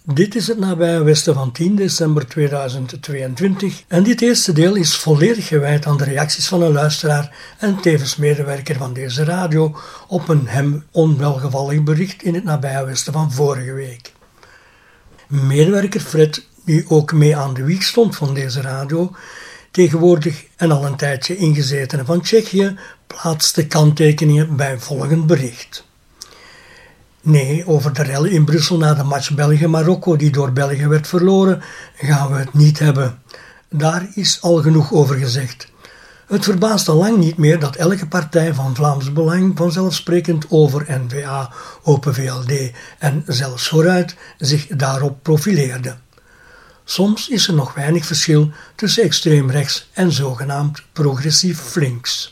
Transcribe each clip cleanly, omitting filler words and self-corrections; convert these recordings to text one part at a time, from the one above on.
Dit is het nabije Westen van 10 december 2022 en dit eerste deel is volledig gewijd aan de reacties van een luisteraar en tevens medewerker van deze radio op een hem onwelgevallig bericht in het nabije Westen van vorige week. Medewerker Fred, die ook mee aan de wieg stond van deze radio, tegenwoordig en al een tijdje ingezetene van Tsjechië, plaatste kanttekeningen bij volgend bericht. Nee, over de rellen in Brussel na de match België-Marokko die door België werd verloren, gaan we het niet hebben. Daar is al genoeg over gezegd. Het verbaast al lang niet meer dat elke partij van Vlaams Belang vanzelfsprekend over N-VA, Open VLD en zelfs Vooruit zich daarop profileerde. Soms is er nog weinig verschil tussen extreem rechts en zogenaamd progressief links.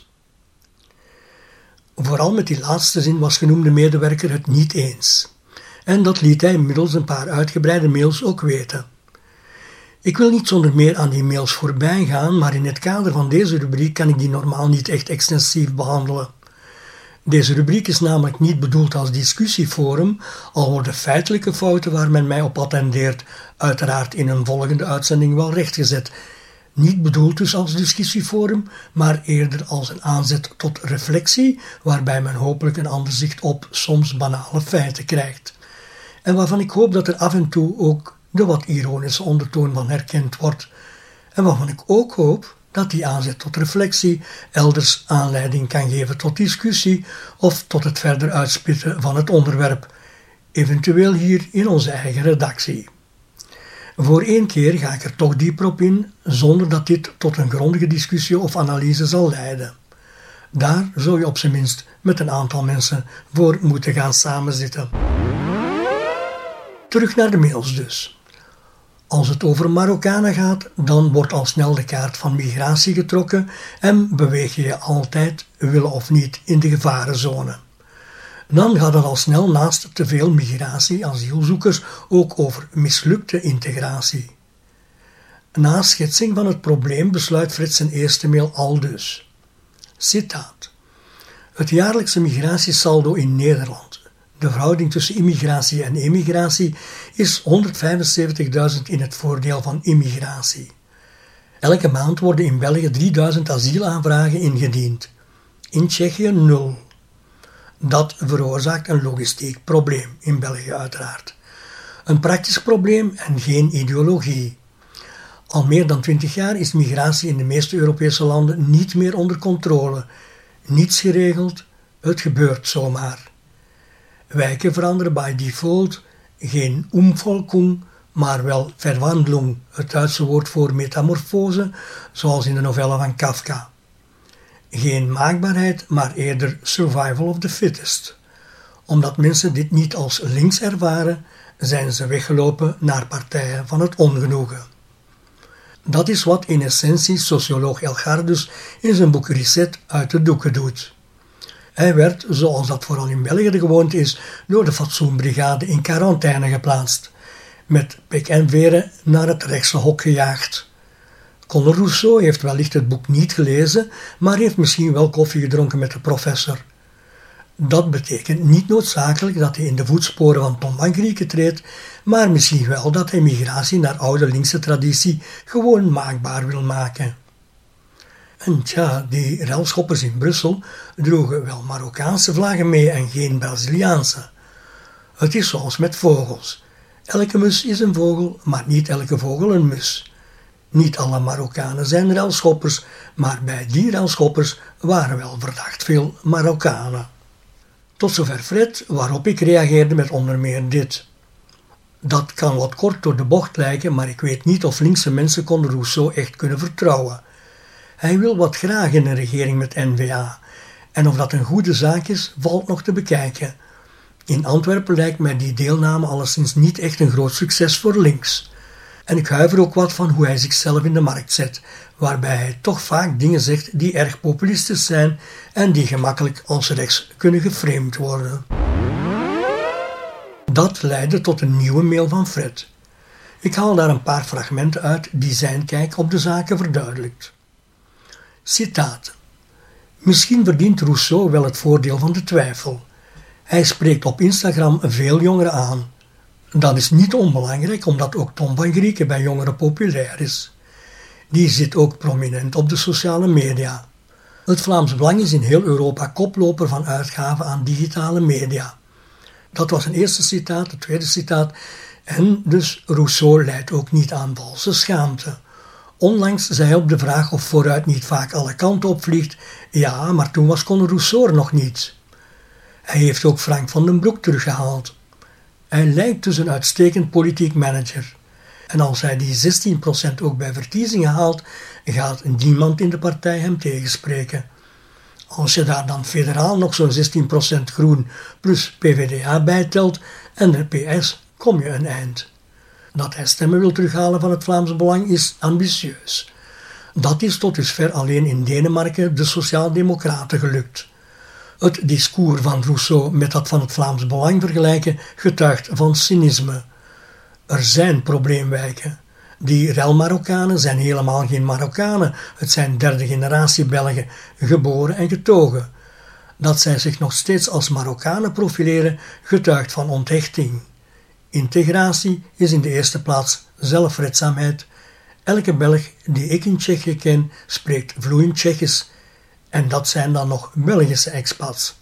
Vooral met die laatste zin was genoemde medewerker het niet eens. En dat liet hij middels een paar uitgebreide mails ook weten. Ik wil niet zonder meer aan die mails voorbij gaan, maar in het kader van deze rubriek kan ik die normaal niet echt extensief behandelen. Deze rubriek is namelijk niet bedoeld als discussieforum, al worden feitelijke fouten waar men mij op attendeert uiteraard in een volgende uitzending wel rechtgezet. Niet bedoeld dus als discussieforum, maar eerder als een aanzet tot reflectie, waarbij men hopelijk een ander zicht op soms banale feiten krijgt. En waarvan ik hoop dat er af en toe ook de wat ironische ondertoon van herkend wordt. En waarvan ik ook hoop dat die aanzet tot reflectie elders aanleiding kan geven tot discussie of tot het verder uitspitten van het onderwerp, eventueel hier in onze eigen redactie. Voor één keer ga ik er toch dieper op in, zonder dat dit tot een grondige discussie of analyse zal leiden. Daar zul je op zijn minst met een aantal mensen voor moeten gaan samenzitten. Terug naar de mails dus. Als het over Marokkanen gaat, dan wordt al snel de kaart van migratie getrokken en beweeg je je altijd, willen of niet, in de gevarenzone. Dan gaat het al snel naast te veel migratie, asielzoekers, ook over mislukte integratie. Na schetsing van het probleem besluit Fred zijn eerste mail aldus. Citaat. Het jaarlijkse migratiesaldo in Nederland, de verhouding tussen immigratie en emigratie, is 175.000 in het voordeel van immigratie. Elke maand worden in België 3000 asielaanvragen ingediend. In Tsjechië 0. Dat veroorzaakt een logistiek probleem, in België uiteraard. Een praktisch probleem en geen ideologie. Al meer dan 20 jaar is migratie in de meeste Europese landen niet meer onder controle. Niets geregeld, het gebeurt zomaar. Wijken veranderen by default, geen Umvolkung, maar wel Verwandlung, het Duitse woord voor metamorfose, zoals in de novelle van Kafka. Geen maakbaarheid, maar eerder survival of the fittest. Omdat mensen dit niet als links ervaren, zijn ze weggelopen naar partijen van het ongenoegen. Dat is wat in essentie socioloog Elgardus in zijn boek Reset uit de doeken doet. Hij werd, zoals dat vooral in België de gewoonte is, door de fatsoenbrigade in quarantaine geplaatst, met pek en veren naar het rechtse hok gejaagd. Conor Rousseau heeft wellicht het boek niet gelezen, maar heeft misschien wel koffie gedronken met de professor. Dat betekent niet noodzakelijk dat hij in de voetsporen van Tom van Grieken treedt, maar misschien wel dat hij migratie naar oude linkse traditie gewoon maakbaar wil maken. En tja, die relschoppers in Brussel droegen wel Marokkaanse vlaggen mee en geen Braziliaanse. Het is zoals met vogels. Elke mus is een vogel, maar niet elke vogel een mus. Niet alle Marokkanen zijn relschoppers, maar bij die relschoppers waren wel verdacht veel Marokkanen. Tot zover Fred, waarop ik reageerde met onder meer dit. Dat kan wat kort door de bocht lijken, maar ik weet niet of linkse mensen Conor Rousseau echt kunnen vertrouwen. Hij wil wat graag in een regering met N-VA. En of dat een goede zaak is, valt nog te bekijken. In Antwerpen lijkt mij die deelname alleszins niet echt een groot succes voor links. En ik huiver ook wat van hoe hij zichzelf in de markt zet, waarbij hij toch vaak dingen zegt die erg populistisch zijn en die gemakkelijk als rechts kunnen geframed worden. Dat leidde tot een nieuwe mail van Fred. Ik haal daar een paar fragmenten uit die zijn kijk op de zaken verduidelijkt. Citaat. Misschien verdient Rousseau wel het voordeel van de twijfel. Hij spreekt op Instagram veel jongeren aan. Dat is niet onbelangrijk, omdat ook Tom van Grieken bij jongeren populair is. Die zit ook prominent op de sociale media. Het Vlaams Belang is in heel Europa koploper van uitgaven aan digitale media. Dat was een eerste citaat, het tweede citaat. En dus Rousseau leidt ook niet aan valse schaamte. Onlangs zei hij op de vraag of vooruit niet vaak alle kanten opvliegt. Ja, maar toen was Conor Rousseau er nog niet. Hij heeft ook Frank van den Broek teruggehaald. Hij lijkt dus een uitstekend politiek manager. En als hij die 16% ook bij verkiezingen haalt, gaat niemand in de partij hem tegenspreken. Als je daar dan federaal nog zo'n 16% groen plus PvdA bijtelt en de PS, kom je een eind. Dat hij stemmen wil terughalen van het Vlaams Belang is ambitieus. Dat is tot dusver alleen in Denemarken de Sociaaldemocraten gelukt. Het discours van Rousseau met dat van het Vlaams Belang vergelijken getuigt van cynisme. Er zijn probleemwijken. Die rel-Marokkanen zijn helemaal geen Marokkanen. Het zijn derde generatie Belgen, geboren en getogen. Dat zij zich nog steeds als Marokkanen profileren, getuigt van onthechting. Integratie is in de eerste plaats zelfredzaamheid. Elke Belg die ik in Tsjechië ken, spreekt vloeiend Tsjechisch. En dat zijn dan nog Belgische expats.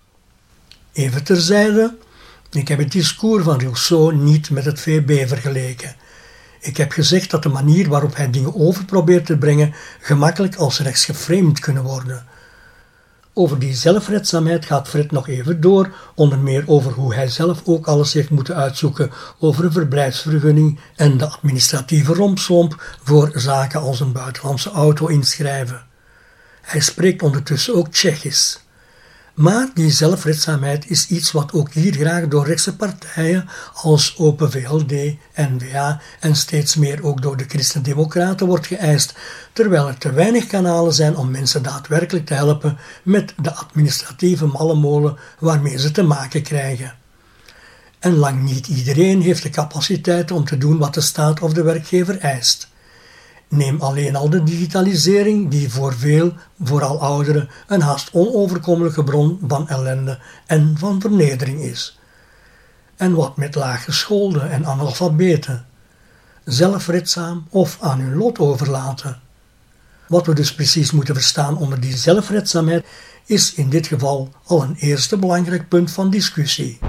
Even terzijde, ik heb het discours van Rousseau niet met het VB vergeleken. Ik heb gezegd dat de manier waarop hij dingen over probeert te brengen gemakkelijk als rechts geframed kunnen worden. Over die zelfredzaamheid gaat Fred nog even door, onder meer over hoe hij zelf ook alles heeft moeten uitzoeken over een verblijfsvergunning en de administratieve rompslomp voor zaken als een buitenlandse auto inschrijven. Hij spreekt ondertussen ook Tsjechisch. Maar die zelfredzaamheid is iets wat ook hier graag door rechtse partijen als Open VLD, N-VA en steeds meer ook door de Christen-Democraten wordt geëist, terwijl er te weinig kanalen zijn om mensen daadwerkelijk te helpen met de administratieve mallemolen waarmee ze te maken krijgen. En lang niet iedereen heeft de capaciteit om te doen wat de staat of de werkgever eist. Neem alleen al de digitalisering, die voor veel, vooral ouderen, een haast onoverkomelijke bron van ellende en van vernedering is. En wat met laaggeschoolden en analfabeten? Zelfredzaam of aan hun lot overlaten? Wat we dus precies moeten verstaan onder die zelfredzaamheid, is in dit geval al een eerste belangrijk punt van discussie.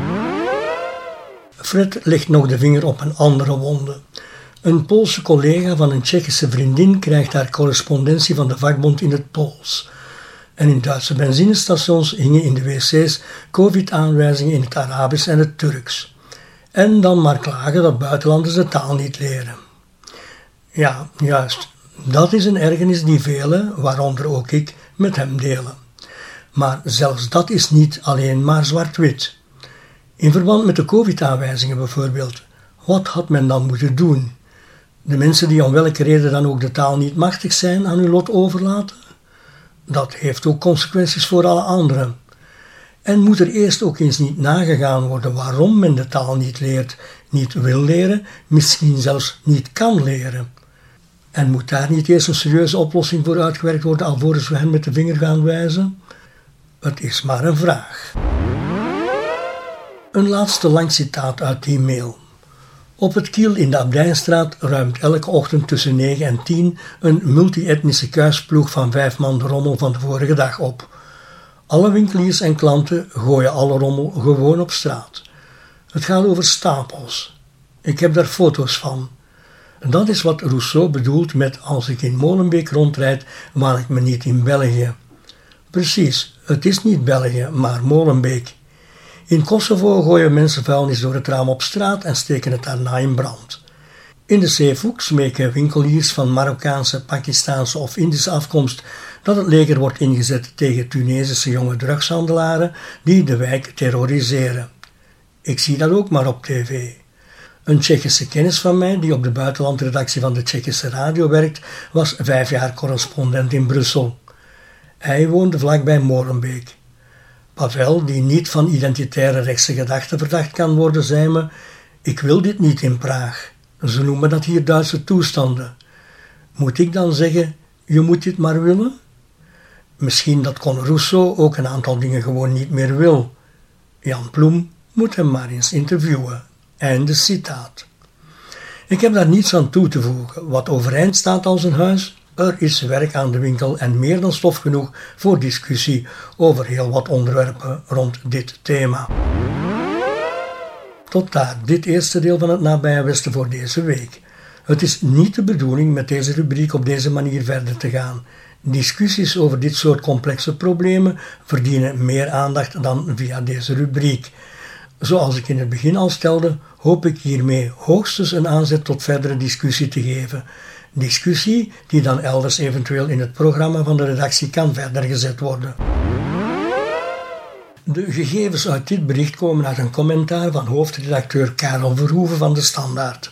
Fred legt nog de vinger op een andere wonde. Een Poolse collega van een Tsjechische vriendin krijgt haar correspondentie van de vakbond in het Pools. En in Duitse benzinestations hingen in de wc's COVID-aanwijzingen in het Arabisch en het Turks. En dan maar klagen dat buitenlanders de taal niet leren. Ja, juist. Dat is een ergernis die velen, waaronder ook ik, met hem delen. Maar zelfs dat is niet alleen maar zwart-wit. In verband met de COVID-aanwijzingen bijvoorbeeld, wat had men dan moeten doen? De mensen die om welke reden dan ook de taal niet machtig zijn aan hun lot overlaten? Dat heeft ook consequenties voor alle anderen. En moet er eerst ook eens niet nagegaan worden waarom men de taal niet leert, niet wil leren, misschien zelfs niet kan leren? En moet daar niet eerst een serieuze oplossing voor uitgewerkt worden alvorens we hen met de vinger gaan wijzen? Het is maar een vraag. Een laatste lang citaat uit die mail. Op het Kiel in de Abdijnstraat ruimt elke ochtend tussen 9 en 10 een multi-etnische kuisploeg van 5 man de rommel van de vorige dag op. Alle winkeliers en klanten gooien alle rommel gewoon op straat. Het gaat over stapels. Ik heb daar foto's van. Dat is wat Rousseau bedoelt met als ik in Molenbeek rondrijd, waan ik me niet in België. Precies, het is niet België, maar Molenbeek. In Kosovo gooien mensen vuilnis door het raam op straat en steken het daarna in brand. In de Zeevoek smeken winkeliers van Marokkaanse, Pakistaanse of Indische afkomst dat het leger wordt ingezet tegen Tunesische jonge drugshandelaren die de wijk terroriseren. Ik zie dat ook maar op tv. Een Tsjechische kennis van mij, die op de buitenlandredactie van de Tsjechische radio werkt, was 5 jaar correspondent in Brussel. Hij woonde vlakbij Molenbeek. Pavel, die niet van identitaire rechtse gedachten verdacht kan worden, zei me: ik wil dit niet in Praag. Ze noemen dat hier Duitse toestanden. Moet ik dan zeggen, je moet dit maar willen? Misschien dat Conor Rousseau ook een aantal dingen gewoon niet meer wil. Jan Ploem moet hem maar eens interviewen. Einde citaat. Ik heb daar niets aan toe te voegen. Wat overeind staat als een huis, er is werk aan de winkel en meer dan stof genoeg voor discussie over heel wat onderwerpen rond dit thema. Tot daar dit eerste deel van het Nabije Westen voor deze week. Het is niet de bedoeling met deze rubriek op deze manier verder te gaan. Discussies over dit soort complexe problemen verdienen meer aandacht dan via deze rubriek. Zoals ik in het begin al stelde, hoop ik hiermee hoogstens een aanzet tot verdere discussie te geven. Discussie die dan elders eventueel in het programma van de redactie kan verder gezet worden. De gegevens uit dit bericht komen uit een commentaar van hoofdredacteur Karel Verhoeven van de Standaard.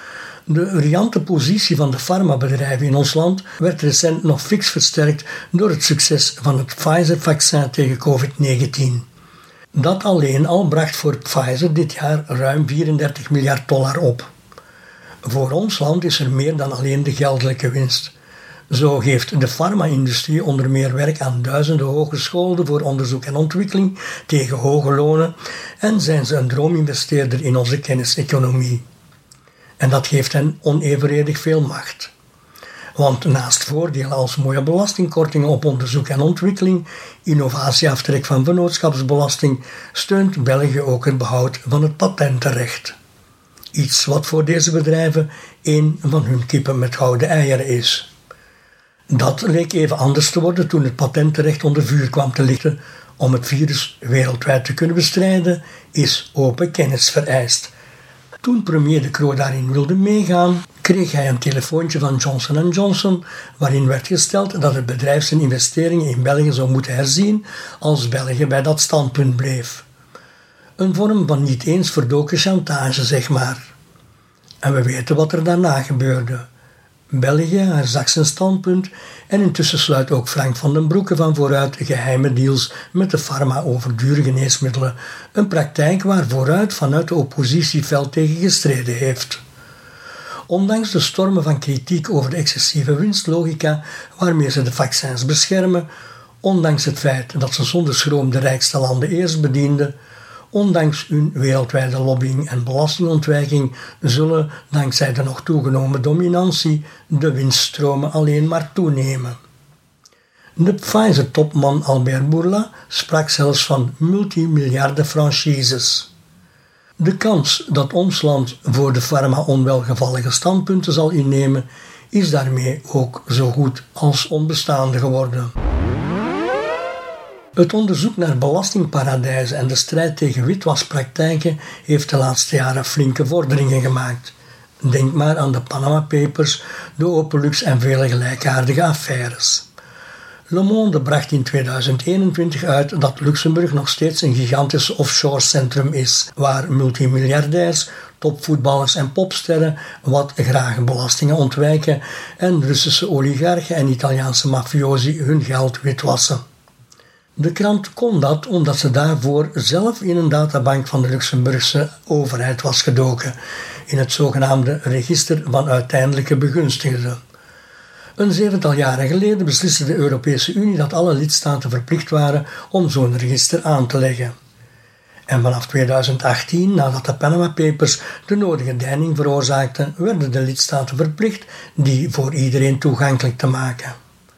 De riante positie van de farmabedrijven in ons land werd recent nog fix versterkt door het succes van het Pfizer-vaccin tegen COVID-19. Dat alleen al bracht voor Pfizer dit jaar ruim $34 miljard op. Voor ons land is er meer dan alleen de geldelijke winst. Zo geeft de farma-industrie onder meer werk aan duizenden hogescholen voor onderzoek en ontwikkeling tegen hoge lonen en zijn ze een droominvesteerder in onze kenniseconomie. En dat geeft hen onevenredig veel macht. Want naast voordelen als mooie belastingkortingen op onderzoek en ontwikkeling, innovatieaftrek van vennootschapsbelasting, steunt België ook het behoud van het patentenrecht. Iets wat voor deze bedrijven een van hun kippen met gouden eieren is. Dat leek even anders te worden toen het patentenrecht onder vuur kwam te liggen. Om het virus wereldwijd te kunnen bestrijden is open kennis vereist. Toen premier De Croo daarin wilde meegaan, kreeg hij een telefoontje van Johnson & Johnson waarin werd gesteld dat het bedrijf zijn investeringen in België zou moeten herzien als België bij dat standpunt bleef. Een vorm van niet eens verdoken chantage, zeg maar. En we weten wat er daarna gebeurde. België herzag zijn standpunt en intussen sluit ook Frank van den Broeke van Vooruit geheime deals met de farma over dure geneesmiddelen, een praktijk waar Vooruit vanuit de oppositie fel tegen gestreden heeft. Ondanks de stormen van kritiek over de excessieve winstlogica waarmee ze de vaccins beschermen, ondanks het feit dat ze zonder schroom de rijkste landen eerst bedienden, ondanks hun wereldwijde lobbying en belastingontwijking zullen, dankzij de nog toegenomen dominantie, de winststromen alleen maar toenemen. De Pfizer-topman Albert Bourla sprak zelfs van multimiljarden franchises. De kans dat ons land voor de farma onwelgevallige standpunten zal innemen, is daarmee ook zo goed als onbestaande geworden. Het onderzoek naar belastingparadijzen en de strijd tegen witwaspraktijken heeft de laatste jaren flinke vorderingen gemaakt. Denk maar aan de Panama Papers, de Openlux en vele gelijkaardige affaires. Le Monde bracht in 2021 uit dat Luxemburg nog steeds een gigantisch offshore centrum is, waar multimiljardairs, topvoetballers en popsterren wat graag belastingen ontwijken en Russische oligarchen en Italiaanse mafiosi hun geld witwassen. De krant kon dat omdat ze daarvoor zelf in een databank van de Luxemburgse overheid was gedoken, in het zogenaamde register van uiteindelijke begunstigden. Een 7-tal jaren geleden besliste de Europese Unie dat alle lidstaten verplicht waren om zo'n register aan te leggen. En vanaf 2018, nadat de Panama Papers de nodige deining veroorzaakten, werden de lidstaten verplicht die voor iedereen toegankelijk te maken.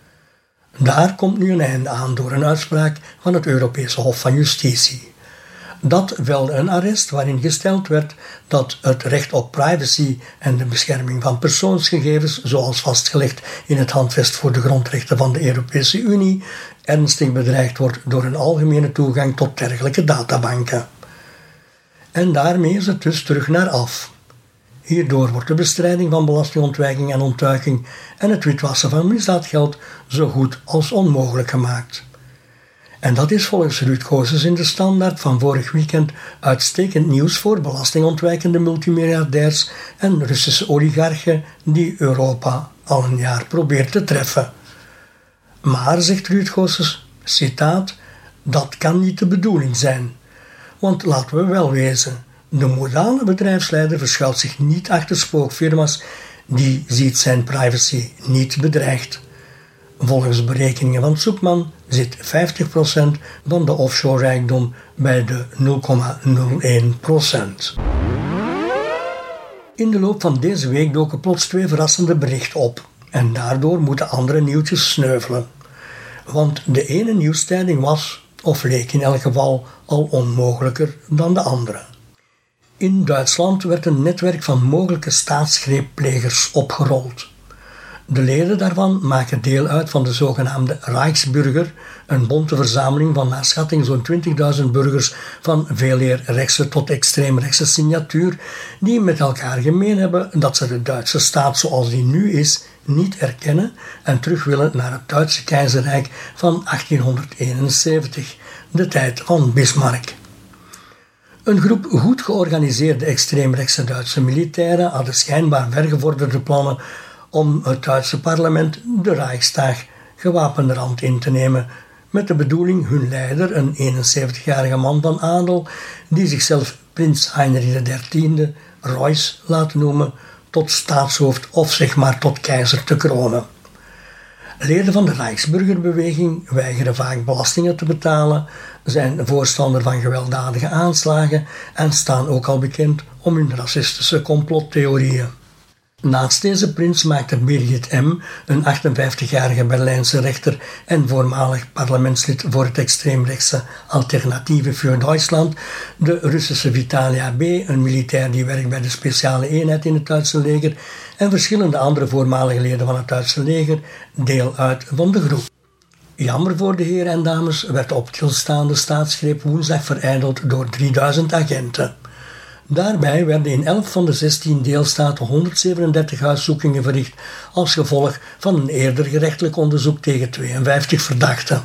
Daar komt nu een einde aan door een uitspraak van het Europese Hof van Justitie. Dat velde een arrest waarin gesteld werd dat het recht op privacy en de bescherming van persoonsgegevens, zoals vastgelegd in het Handvest voor de grondrechten van de Europese Unie, ernstig bedreigd wordt door een algemene toegang tot dergelijke databanken. En daarmee is het dus terug naar af. Hierdoor wordt de bestrijding van belastingontwijking en ontduiking en het witwassen van misdaadgeld zo goed als onmogelijk gemaakt. En dat is volgens Ruud Goossens in de Standaard van vorig weekend uitstekend nieuws voor belastingontwijkende multimiljardairs en Russische oligarchen die Europa al een jaar probeert te treffen. Maar, zegt Ruud Goossens, citaat, dat kan niet de bedoeling zijn. Want laten we wel wezen, de modale bedrijfsleider verschuilt zich niet achter spookfirma's, die ziet zijn privacy niet bedreigd. Volgens berekeningen van Zoekman zit 50% van de offshore rijkdom bij de 0,01%. In de loop van deze week doken plots 2 verrassende berichten op en daardoor moeten andere nieuwtjes sneuvelen. Want de ene nieuwstijding was, of leek in elk geval, al onmogelijker dan de andere. In Duitsland werd een netwerk van mogelijke staatsgreepplegers opgerold. De leden daarvan maken deel uit van de zogenaamde Reichsbürger, een bonte verzameling van naar schatting zo'n 20.000 burgers van veeleer rechtse tot extreemrechtse signatuur, die met elkaar gemeen hebben dat ze de Duitse staat zoals die nu is niet erkennen en terug willen naar het Duitse keizerrijk van 1871, de tijd van Bismarck. Een groep goed georganiseerde extreemrechtse Duitse militairen hadden schijnbaar vergevorderde plannen om het Duitse parlement, de Reichstag, gewapende rand in te nemen, met de bedoeling hun leider, een 71-jarige man van adel, die zichzelf prins Heinrich XIII Reuß laat noemen, tot staatshoofd of zeg maar tot keizer te kronen. Leden van de Reichsburgerbeweging weigeren vaak belastingen te betalen, zijn voorstander van gewelddadige aanslagen en staan ook al bekend om hun racistische complottheorieën. Naast deze prins maakte Birgit M., een 58-jarige Berlijnse rechter en voormalig parlementslid voor het extreemrechtse Alternative für Deutschland, de Russische Vitalia B., een militair die werkt bij de speciale eenheid in het Duitse leger, en verschillende andere voormalige leden van het Duitse leger, deel uit van de groep. Jammer voor de heren en dames werd de op tilstaande staatsgreep woensdag verijdeld door 3000 agenten. Daarbij werden in 11 van de 16 deelstaten 137 huiszoekingen verricht als gevolg van een eerder gerechtelijk onderzoek tegen 52 verdachten.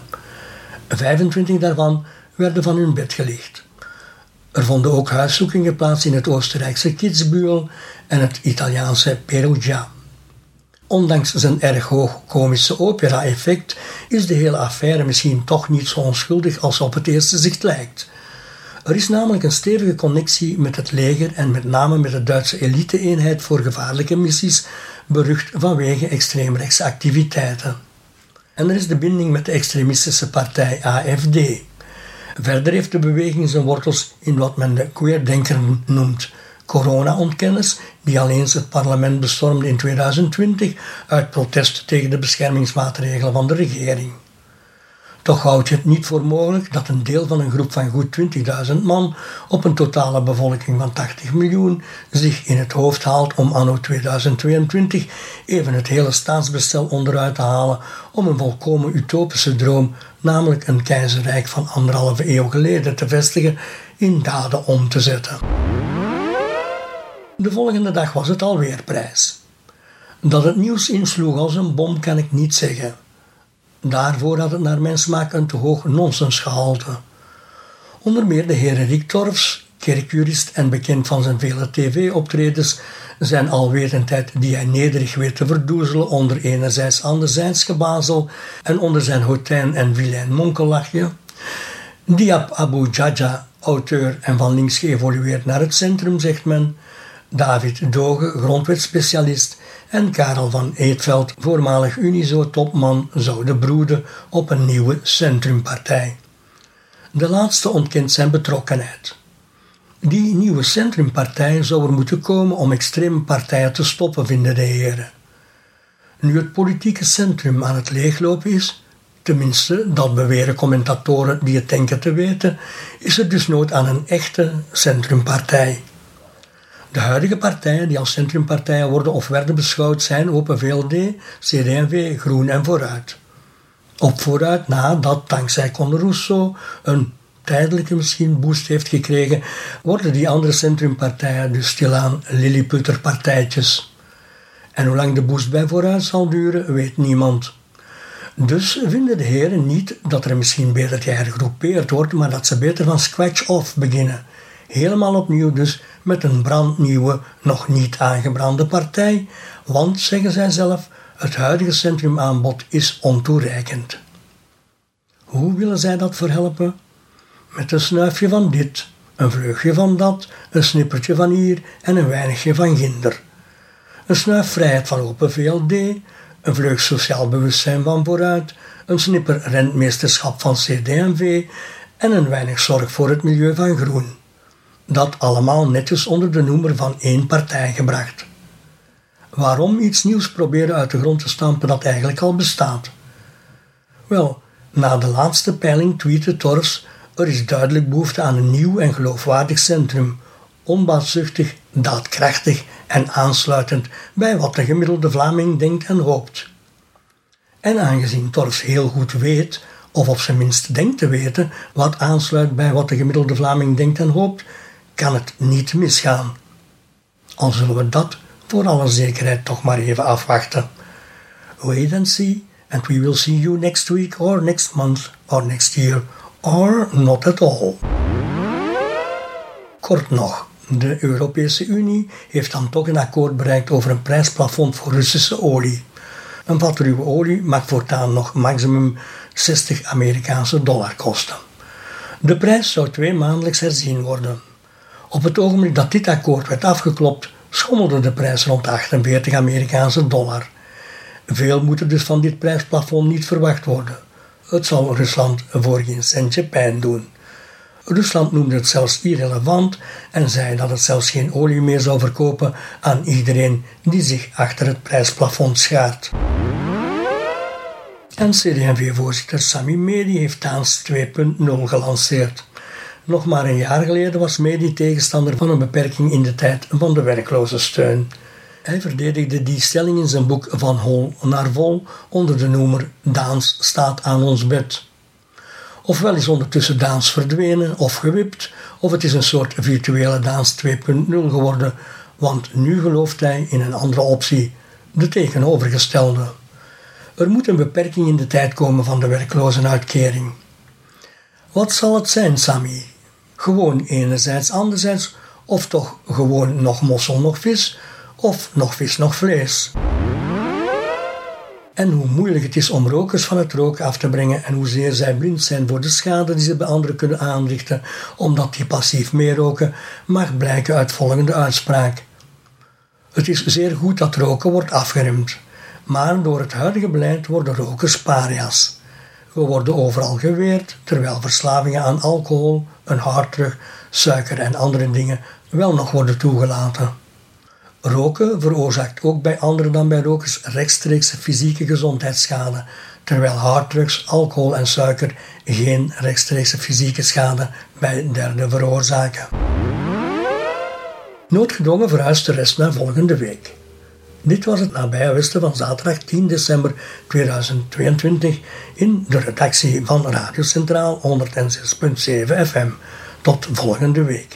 25 daarvan werden van hun bed gelicht. Er vonden ook huiszoekingen plaats in het Oostenrijkse Kitzbühel en het Italiaanse Perugia. Ondanks zijn erg hoog komische opera-effect is de hele affaire misschien toch niet zo onschuldig als op het eerste zicht lijkt. Er is namelijk een stevige connectie met het leger en met name met de Duitse elite-eenheid voor gevaarlijke missies, berucht vanwege extreemrechtse activiteiten. En er is de binding met de extremistische partij AfD. Verder heeft de beweging zijn wortels in wat men de queerdenkeren noemt, corona-ontkenners, die al eens het parlement bestormden in 2020 uit protest tegen de beschermingsmaatregelen van de regering. Toch houd je het niet voor mogelijk dat een deel van een groep van goed 20.000 man op een totale bevolking van 80 miljoen zich in het hoofd haalt om anno 2022 even het hele staatsbestel onderuit te halen om een volkomen utopische droom, namelijk een keizerrijk van 1,5 eeuw geleden te vestigen, in daden om te zetten. De volgende dag was het alweer prijs. Dat het nieuws insloeg als een bom kan ik niet zeggen. Daarvoor had het naar mijn smaak een te hoog nonsensgehalte. Onder meer de heren Riektorfs, kerkjurist en bekend van zijn vele tv-optredens, zijn alweer een tijd die hij nederig weet te verdoezelen onder enerzijds anderzijds gebazel en onder zijn hotijn en vilijn monkelachje. Diab Abu Jaja, auteur en van links geëvolueerd naar het centrum, zegt men. David Doge, grondwetspecialist, en Karel van Eetveld, voormalig Unizo-topman, zouden broeden op een nieuwe centrumpartij. De laatste ontkent zijn betrokkenheid. Die nieuwe centrumpartij zou er moeten komen om extreme partijen te stoppen, vinden de heren. Nu het politieke centrum aan het leeglopen is, tenminste dat beweren commentatoren die het denken te weten, is er dus nood aan een echte centrumpartij. De huidige partijen die als centrumpartijen worden of werden beschouwd zijn Open VLD, CD&V, Groen en Vooruit. Op Vooruit nadat, dankzij Conor Rousseau, een tijdelijke misschien boost heeft gekregen, worden die andere centrumpartijen dus stilaan lilliputterpartijtjes. En hoe lang de boost bij Vooruit zal duren, weet niemand. Dus vinden de heren niet dat er misschien beter gehergroepeerd wordt, maar dat ze beter van scratch off beginnen. Helemaal opnieuw dus met een brandnieuwe, nog niet aangebrande partij, want, zeggen zij zelf, het huidige centrumaanbod is ontoereikend. Hoe willen zij dat verhelpen? Met een snuifje van dit, een vleugje van dat, een snippertje van hier en een weinigje van ginder. Een snuif vrijheid van Open VLD, een vleug sociaal bewustzijn van Vooruit, een snipper rentmeesterschap van CD&V en een weinig zorg voor het milieu van Groen. dat allemaal netjes onder de noemer van één partij gebracht. Waarom iets nieuws proberen uit de grond te stampen dat eigenlijk al bestaat? Wel, na de laatste peiling tweette Torfs: er is duidelijk behoefte aan een nieuw en geloofwaardig centrum, onbaatzuchtig, daadkrachtig en aansluitend bij wat de gemiddelde Vlaming denkt en hoopt. En aangezien Torfs heel goed weet, of op zijn minst denkt te weten, wat aansluit bij wat de gemiddelde Vlaming denkt en hoopt, kan het niet misgaan. Al zullen we dat voor alle zekerheid toch maar even afwachten. Wait and see, and we will see you next week or next month or next year or not at all. Kort nog, de Europese Unie heeft dan toch een akkoord bereikt over een prijsplafond voor Russische olie. Een vat ruwe olie mag voortaan nog maximum $60 kosten. De prijs zou 2 maandelijks herzien worden. Op het ogenblik dat dit akkoord werd afgeklopt, schommelde de prijs rond $48. Veel moet er dus van dit prijsplafond niet verwacht worden. Het zal Rusland voor geen centje pijn doen. Rusland noemde het zelfs irrelevant en zei dat het zelfs geen olie meer zou verkopen aan iedereen die zich achter het prijsplafond schaart. En CD&V-voorzitter Sami Medi heeft Daans 2.0 gelanceerd. Nog maar een jaar geleden was Medi tegenstander van een beperking in de tijd van de werklozensteun. Hij verdedigde die stelling in zijn boek Van Hol naar Vol onder de noemer Daans staat aan ons bed. Ofwel is ondertussen Daans verdwenen of gewipt, of het is een soort virtuele Daans 2.0 geworden, want nu gelooft hij in een andere optie, de tegenovergestelde. Er moet een beperking in de tijd komen van de werklozenuitkering. Wat zal het zijn, Sami? Gewoon enerzijds, anderzijds, of toch gewoon nog mossel, nog vis, of nog vis, nog vlees? En hoe moeilijk het is om rokers van het roken af te brengen en hoezeer zij blind zijn voor de schade die ze bij anderen kunnen aanrichten omdat die passief meeroken, mag blijken uit volgende uitspraak. Het is zeer goed dat roken wordt afgeremd, maar door het huidige beleid worden rokers paria's. We worden overal geweerd, terwijl verslavingen aan alcohol, een harddrug, suiker en andere dingen wel nog worden toegelaten. Roken veroorzaakt ook bij anderen dan bij rokers rechtstreekse fysieke gezondheidsschade, terwijl harddrugs, alcohol en suiker geen rechtstreekse fysieke schade bij derden veroorzaken. Noodgedwongen verhuist de rest naar volgende week. Dit was het nabije westen van zaterdag 10 december 2022 in de redactie van Radio Centraal 106.7 FM. Tot volgende week.